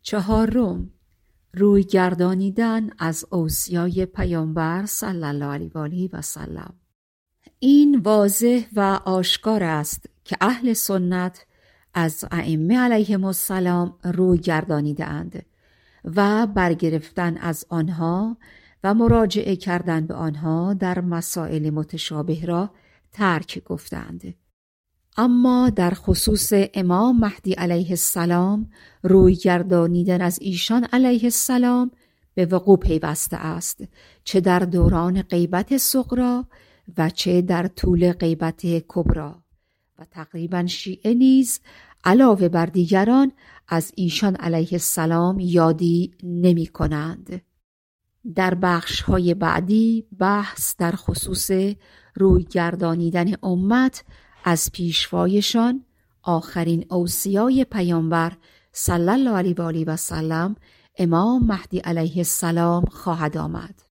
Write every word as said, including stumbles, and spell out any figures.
چهارم، روی گردانیدن از اوصیای پیامبر صلی الله علیه و آله و سلم. این واضح و آشکار است که اهل سنت از ائمه علیهم السلام روی گردانیده اند و برگرفتن از آنها و مراجعه کردن به آنها در مسائل متشابه را ترک گفتند. اما در خصوص امام مهدی علیه السلام روی گردانیدن از ایشان علیه السلام به وقوع پیوسته است، چه در دوران غیبت صغری و چه در طول غیبت کبری، و تقریبا شیعه نیز علاوه بر دیگران از ایشان علیه السلام یادی نمی کنند. در بخش های بعدی بحث در خصوص روی گردانیدن امت از پیشوایشان، آخرین اوصیای پیامبر صلی الله علیه و آله و سلم، امام مهدی علیه السلام خواهد آمد.